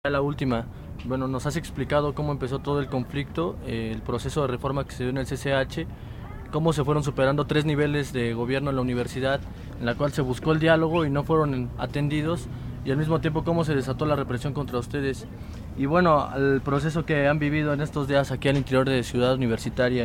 La última, bueno, nos has explicado cómo empezó todo el conflicto, el proceso de reforma que se dio en el CCH, cómo se fueron superando 3 niveles de gobierno en la universidad, en la cual se buscó el diálogo y no fueron atendidos, y al mismo tiempo cómo se desató la represión contra ustedes. Y bueno, el proceso que han vivido en estos días aquí al interior de Ciudad Universitaria,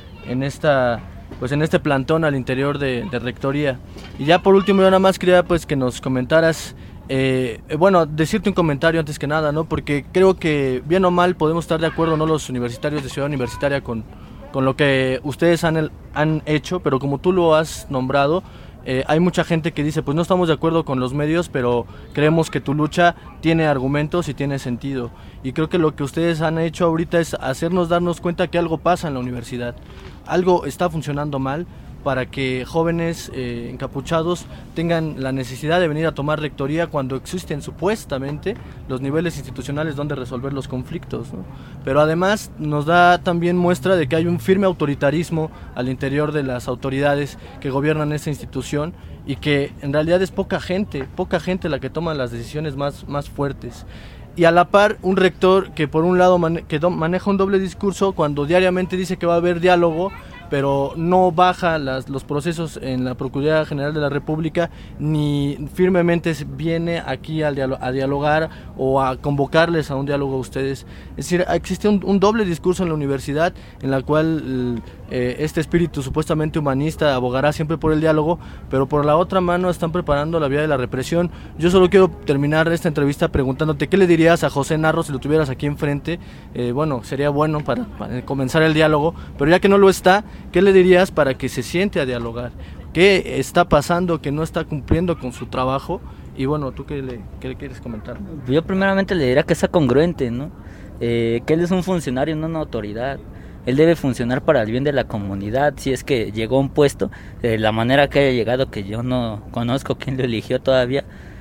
en este plantón al interior de Rectoría. Y ya por último, yo nada más quería pues que nos comentaras. Decirte un comentario antes que nada, ¿no? Porque creo que bien o mal podemos estar de acuerdo, ¿no? Los universitarios de Ciudad Universitaria con lo que ustedes han hecho, pero como tú lo has nombrado, hay mucha gente que dice, pues no estamos de acuerdo con los medios, pero creemos que tu lucha tiene argumentos y tiene sentido. Y creo que lo que ustedes han hecho ahorita es darnos cuenta que algo pasa en la universidad, algo está funcionando mal, para que jóvenes encapuchados tengan la necesidad de venir a tomar rectoría cuando existen supuestamente los niveles institucionales donde resolver los conflictos, ¿no? Pero además nos da también muestra de que hay un firme autoritarismo al interior de las autoridades que gobiernan esa institución y que en realidad es poca gente la que toma las decisiones más fuertes. Y a la par, un rector que por un lado maneja un doble discurso cuando diariamente dice que va a haber diálogo, pero no baja los procesos en la Procuraduría General de la República, ni firmemente viene aquí a dialogar o a convocarles a un diálogo a ustedes. Es decir, existe un doble discurso en la universidad en la cual este espíritu supuestamente humanista abogará siempre por el diálogo, pero por la otra mano están preparando la vía de la represión. Yo solo quiero terminar esta entrevista preguntándote, ¿qué le dirías a José Narro si lo tuvieras aquí enfrente? Sería bueno para comenzar el diálogo, pero ya que no lo está, ¿qué le dirías para que se siente a dialogar? ¿Qué está pasando que no está cumpliendo con su trabajo? Y bueno, ¿tú qué le quieres comentar? Yo primeramente le diría que sea congruente, ¿no? Que él es un funcionario, no una autoridad. Él debe funcionar para el bien de la comunidad. Si es que llegó a un puesto, de la manera que haya llegado, que yo no conozco quién lo eligió todavía,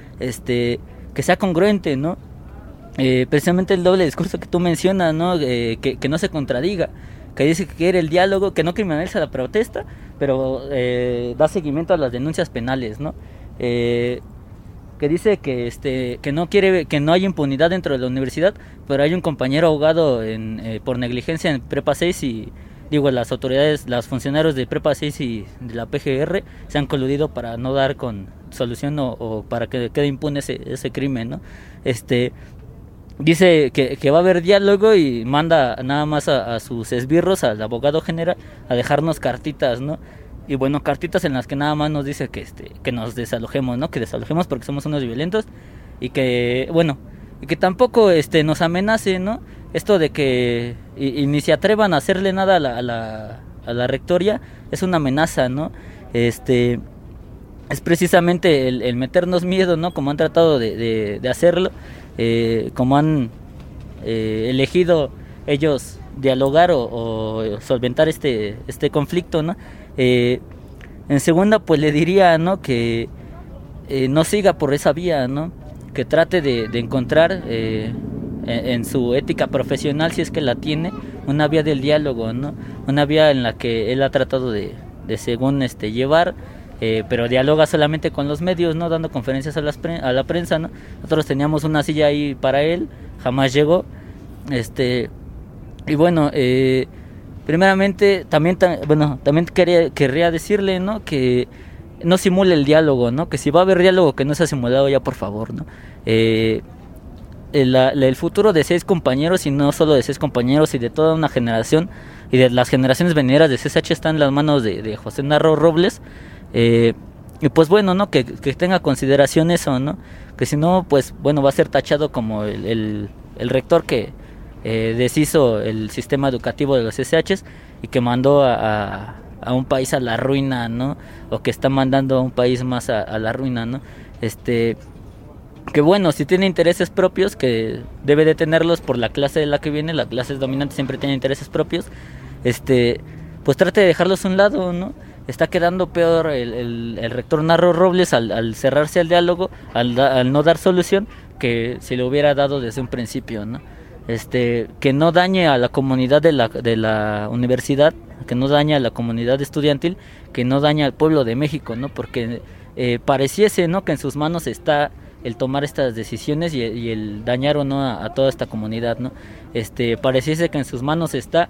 que sea congruente, ¿no? Precisamente el doble discurso que tú mencionas, ¿no? Que no se contradiga, que dice que quiere el diálogo, que no criminaliza la protesta, pero da seguimiento a las denuncias penales, ¿no? Que dice que no quiere, que no hay impunidad dentro de la universidad, pero hay un compañero ahogado por negligencia en Prepa 6 y las autoridades, los funcionarios de Prepa 6 y de la PGR se han coludido para no dar con solución o para que quede impune ese crimen, ¿no? Dice que va a haber diálogo y manda nada más a sus esbirros, al abogado general, a dejarnos cartitas, ¿no? Y bueno, cartitas en las que nada más nos dice que nos desalojemos, ¿no? Que desalojemos porque somos unos violentos y que tampoco nos amenace, ¿no? Esto de que y ni se atrevan a hacerle nada a la rectoría es una amenaza, ¿no? Es precisamente el meternos miedo, ¿no? Como han tratado de hacerlo, como han elegido ellos dialogar o solventar este conflicto, ¿no? En segunda, pues le diría, ¿no? Que no siga por esa vía, ¿no? Que trate de encontrar en su ética profesional, si es que la tiene, una vía del diálogo, ¿no? Una vía en la que él ha tratado de según llevar, pero dialoga solamente con los medios, ¿no? Dando conferencias a la prensa, ¿no? Nosotros teníamos una silla ahí para él, jamás llegó, y bueno, primeramente también querría decirle, ¿no? Que no simule el diálogo, ¿no? Que si va a haber diálogo, que no sea simulado ya, por favor, ¿no? El futuro de 6 compañeros, y no solo de 6 compañeros, y de toda una generación, y de las generaciones venideras de CSH, está en las manos de José Narro Robles. Y pues bueno, ¿no? Que tenga consideración eso, ¿no? Que si no, pues bueno, va a ser tachado como el rector que deshizo el sistema educativo de los SHs y que mandó a un país a la ruina, ¿no? O que está mandando a un país más a la ruina, ¿no? Que bueno, si tiene intereses propios, que debe de tenerlos por la clase de la que viene, la clase dominante siempre tiene intereses propios, pues trate de dejarlos a un lado, ¿no? Está quedando peor el rector Narro Robles al cerrarse al diálogo, al no dar solución, que si lo hubiera dado desde un principio, ¿no? Que no dañe a la comunidad de la universidad, que no dañe a la comunidad estudiantil, que no dañe al pueblo de México, ¿no? Porque pareciese, ¿no? Que en sus manos está el tomar estas decisiones y el dañar o no a toda esta comunidad, ¿no? Pareciese que en sus manos está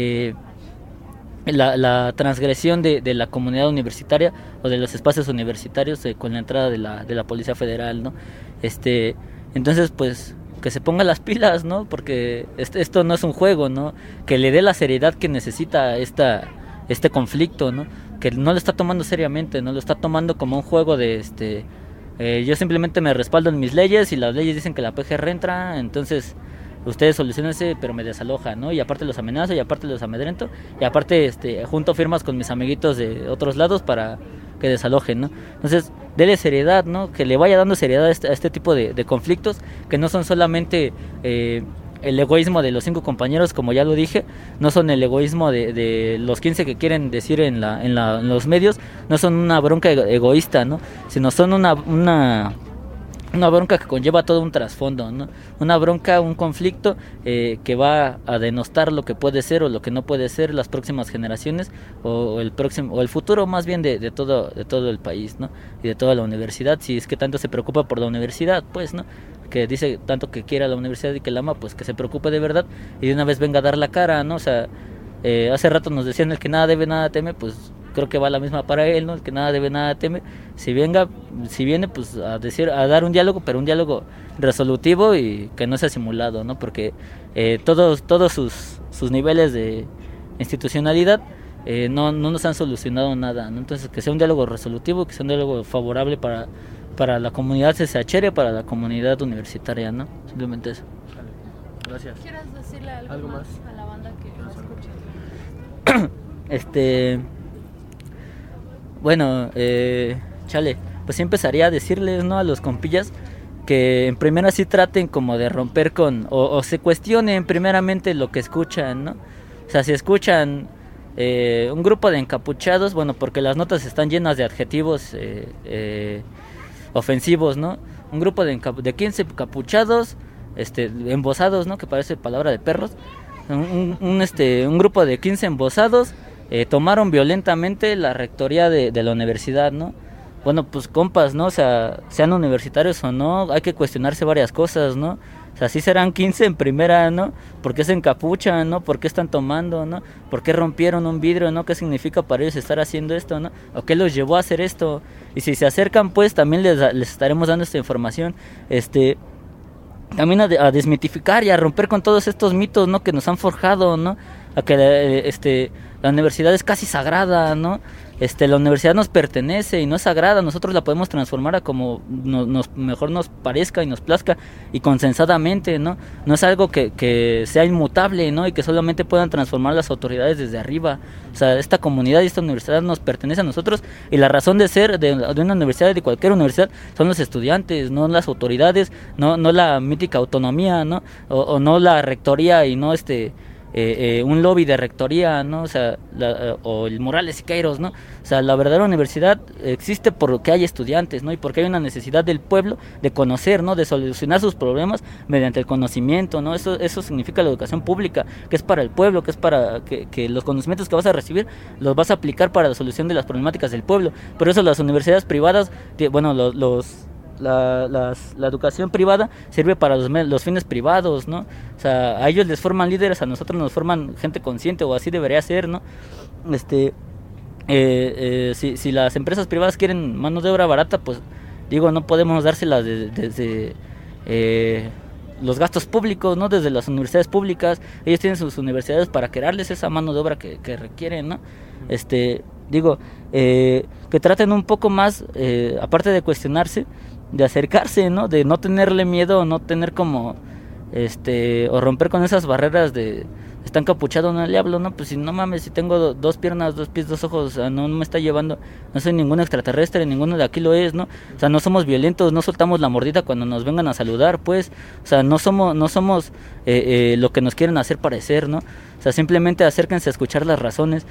la transgresión de la comunidad universitaria o de los espacios universitarios con la entrada de la Policía Federal, ¿no? Entonces, pues, que se ponga las pilas, ¿no? Porque esto no es un juego, ¿no? Que le dé la seriedad que necesita este conflicto, ¿no? Que no lo está tomando seriamente, no lo está tomando como un juego de yo simplemente me respaldo en mis leyes y las leyes dicen que la PGR entra, entonces ustedes solucionense, pero me desalojan, ¿no? Y aparte los amenazo, y aparte los amedrento, y aparte junto firmas con mis amiguitos de otros lados para que desalojen, ¿no? Entonces, dele seriedad, ¿no? Que le vaya dando seriedad a este tipo de conflictos, que no son solamente el egoísmo de los 5 compañeros, como ya lo dije, no son el egoísmo de los 15 que quieren decir en los medios, no son una bronca egoísta, ¿no? Sino son una bronca que conlleva todo un trasfondo, ¿no? Una bronca, un conflicto que va a denostar lo que puede ser o lo que no puede ser las próximas generaciones o el futuro más bien de todo el país, ¿no? Y de toda la universidad, si es que tanto se preocupa por la universidad, pues, ¿no? Que dice tanto que quiere a la universidad y que la ama, pues que se preocupe de verdad y de una vez venga a dar la cara, ¿no? O sea, hace rato nos decían el que nada debe, nada teme, pues creo que va la misma para él, ¿no? El que nada debe, nada teme. Si viene pues a dar un diálogo, pero un diálogo resolutivo y que no sea simulado, ¿no? Porque todos sus niveles de institucionalidad no nos han solucionado nada, ¿no? Entonces, que sea un diálogo resolutivo, que sea un diálogo favorable para la comunidad CCHR, para la comunidad universitaria, ¿no? Simplemente eso. Gracias. ¿Quieres decirle algo más a la banda que nos escucha? Bueno, chale, pues sí empezaría a decirles, ¿no? A los compillas que en primera sí traten como de romper o se cuestionen primeramente lo que escuchan, ¿no? O sea, si escuchan un grupo de encapuchados, bueno, porque las notas están llenas de adjetivos ofensivos, ¿no? Un grupo de 15 encapuchados, embosados, ¿no? Que parece palabra de perros. Un grupo de 15 embosados tomaron violentamente la rectoría de la universidad, ¿no? Bueno, pues compas, ¿no? O sea, sean universitarios o no, hay que cuestionarse varias cosas, ¿no? O sea, sí serán 15 en primera, ¿no? ¿Por qué se encapuchan, no? ¿Por qué están tomando, no? ¿Por qué rompieron un vidrio, no? ¿Qué significa para ellos estar haciendo esto, no? ¿O qué los llevó a hacer esto? Y si se acercan, pues también les estaremos dando esta información, también a desmitificar y a romper con todos estos mitos, ¿no? Que nos han forjado, ¿no? A que la universidad es casi sagrada, ¿no? La universidad nos pertenece y no es sagrada, nosotros la podemos transformar a como mejor nos parezca y nos plazca y consensadamente, ¿no? No es algo que sea inmutable, ¿no? Y que solamente puedan transformar las autoridades desde arriba. O sea, esta comunidad y esta universidad nos pertenece a nosotros y la razón de ser de una universidad, de cualquier universidad, son los estudiantes, no las autoridades, no la mítica autonomía, ¿no? O no la rectoría y no un lobby de rectoría, ¿no? O sea, o el Morales Siqueiros, ¿no? O sea, la verdadera universidad existe porque hay estudiantes, ¿no? Y porque hay una necesidad del pueblo de conocer, ¿no? De solucionar sus problemas mediante el conocimiento, ¿no? Eso significa la educación pública, que es para el pueblo, que es para que los conocimientos que vas a recibir los vas a aplicar para la solución de las problemáticas del pueblo. Por eso las universidades privadas, bueno, la educación privada sirve para los fines privados, ¿no? O sea, a ellos les forman líderes, a nosotros nos forman gente consciente, o así debería ser, ¿no? Si las empresas privadas quieren mano de obra barata, pues digo, no podemos dárselas desde los gastos públicos, ¿no? Desde las universidades públicas. Ellos tienen sus universidades para crearles esa mano de obra que requieren, ¿no? Que traten un poco más, aparte de cuestionarse, de acercarse, ¿no? De no tenerle miedo, no tener como o romper con esas barreras de está encapuchado, no le hablo, no, pues si no mames, si tengo 2 piernas, 2 pies, 2 ojos, o sea, no me está llevando, no soy ningún extraterrestre, ninguno de aquí lo es, ¿no? O sea, no somos violentos, no soltamos la mordida cuando nos vengan a saludar, pues, o sea, no somos lo que nos quieren hacer parecer, ¿no? O sea, simplemente acérquense a escuchar las razones,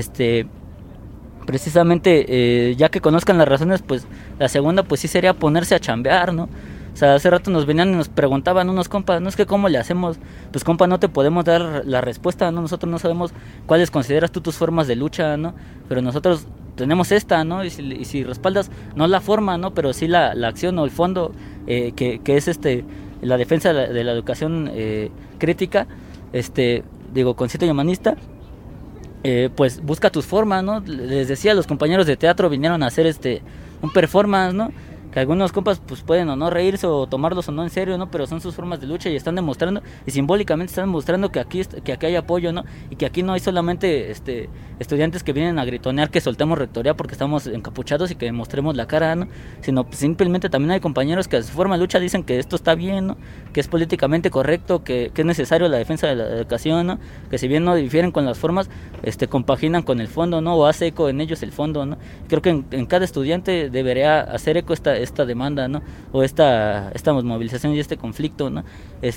precisamente, ya que conozcan las razones, pues, la segunda, pues sí sería ponerse a chambear, ¿no? O sea, hace rato nos venían y nos preguntaban unos compas, no es que cómo le hacemos, pues compa, no te podemos dar la respuesta, ¿no? Nosotros no sabemos cuáles consideras tú tus formas de lucha, ¿no? Pero nosotros tenemos esta, ¿no? Y si respaldas, no la forma, ¿no? Pero sí la acción o el fondo que es la defensa de la educación crítica, consciente y humanista, pues busca tus formas, ¿no? Les decía, los compañeros de teatro vinieron a hacer un performance, ¿no? Que algunos compas pues pueden o no reírse o tomarlos o no en serio, ¿no? Pero son sus formas de lucha y están demostrando, y simbólicamente están demostrando que aquí hay apoyo, ¿no? Y que aquí no hay solamente estudiantes que vienen a gritonear que soltemos rectoría porque estamos encapuchados y que mostremos la cara, ¿no? Sino pues, simplemente también hay compañeros que a su forma de lucha dicen que esto está bien, ¿no? Que es políticamente correcto, que es necesario la defensa de la educación, ¿no? Que si bien no difieren con las formas, compaginan con el fondo, ¿no? O hace eco en ellos el fondo, ¿no? Creo que en cada estudiante debería hacer eco esta demanda, ¿no? O esta movilización y este conflicto, ¿no?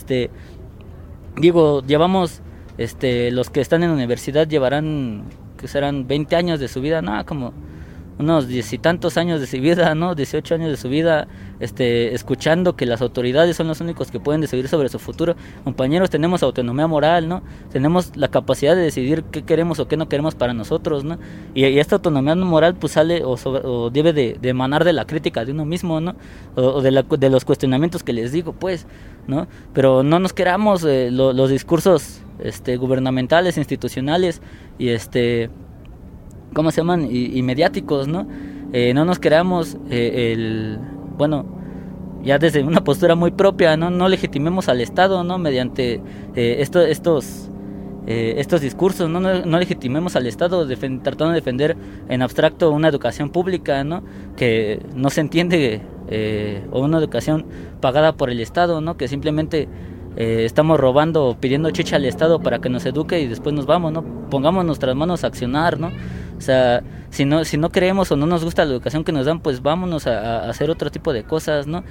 Llevamos, los que están en la universidad llevarán, que serán 20 años de su vida, ¿no? Como unos 10 y tantos años de su vida, ¿no? 18 años de su vida, escuchando que las autoridades son los únicos que pueden decidir sobre su futuro. Compañeros, tenemos autonomía moral, ¿no? Tenemos la capacidad de decidir qué queremos o qué no queremos para nosotros, ¿no? Y esta autonomía moral pues sale o debe de emanar de la crítica de uno mismo, ¿no? O de los cuestionamientos que les digo, pues, ¿no? Pero no nos queramos los discursos gubernamentales, institucionales y ¿cómo se llaman? Y mediáticos, ¿no? No nos creamos ya desde una postura muy propia, no legitimemos al Estado, ¿no? Mediante estos discursos, no legitimemos al Estado tratando de defender en abstracto una educación pública, ¿no? Que no se entiende, o una educación pagada por el Estado, ¿no? Que simplemente estamos robando o pidiendo chicha al Estado para que nos eduque y después nos vamos, ¿no? Pongamos nuestras manos a accionar, ¿no? O sea, si no creemos o no nos gusta la educación que nos dan, pues vámonos a hacer otro tipo de cosas, ¿no?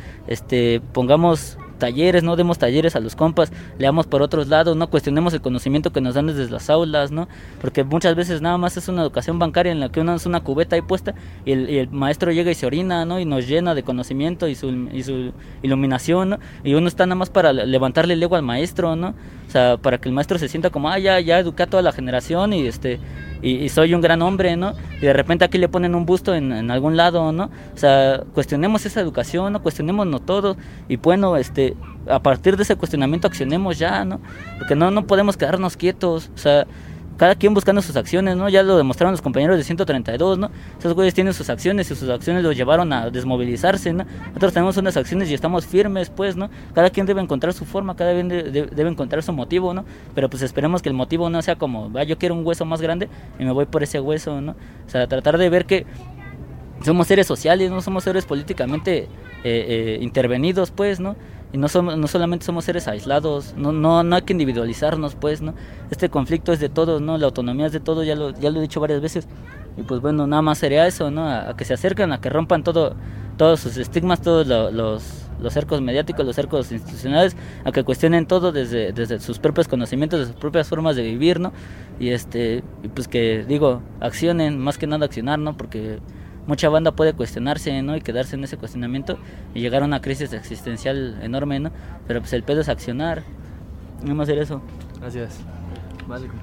Pongamos talleres, no demos talleres a los compas, leamos por otros lados, no cuestionemos el conocimiento que nos dan desde las aulas, ¿no? Porque muchas veces nada más es una educación bancaria en la que uno es una cubeta ahí puesta y el maestro llega y se orina, ¿no? Y nos llena de conocimiento y su iluminación, ¿no? Y uno está nada más para levantarle el ego al maestro, ¿no? O sea, para que el maestro se sienta como, ya eduqué a toda la generación y soy un gran hombre, ¿no? Y de repente aquí le ponen un busto en algún lado, ¿no? O sea, cuestionemos esa educación, ¿no? Cuestionémonos todo y bueno, a partir de ese cuestionamiento accionemos ya, ¿no? Porque no podemos quedarnos quietos, o sea, cada quien buscando sus acciones, ¿no? Ya lo demostraron los compañeros de 132, ¿no? Esos güeyes tienen sus acciones y sus acciones los llevaron a desmovilizarse, ¿no? Nosotros tenemos unas acciones y estamos firmes, pues, ¿no? Cada quien debe encontrar su forma, cada quien debe encontrar su motivo, ¿no? Pero pues esperemos que el motivo no sea como, yo quiero un hueso más grande y me voy por ese hueso, ¿no? O sea, tratar de ver que somos seres sociales, no somos seres políticamente intervenidos, pues, ¿no? Y no solamente somos seres aislados, no hay que individualizarnos, pues, ¿no? Este conflicto es de todos, ¿no? La autonomía es de todos, ya lo he dicho varias veces. Y pues bueno, nada más sería eso, ¿no? A que se acerquen, a que rompan todos sus estigmas, todos los cercos mediáticos, los cercos institucionales, a que cuestionen todo desde sus propios conocimientos, de sus propias formas de vivir, ¿no? Y pues que accionen, más que nada accionar, ¿no? Porque mucha banda puede cuestionarse, ¿no? Y quedarse en ese cuestionamiento y llegar a una crisis existencial enorme, ¿no? Pero pues el pedo es accionar. Vamos a hacer eso. Gracias. Vale,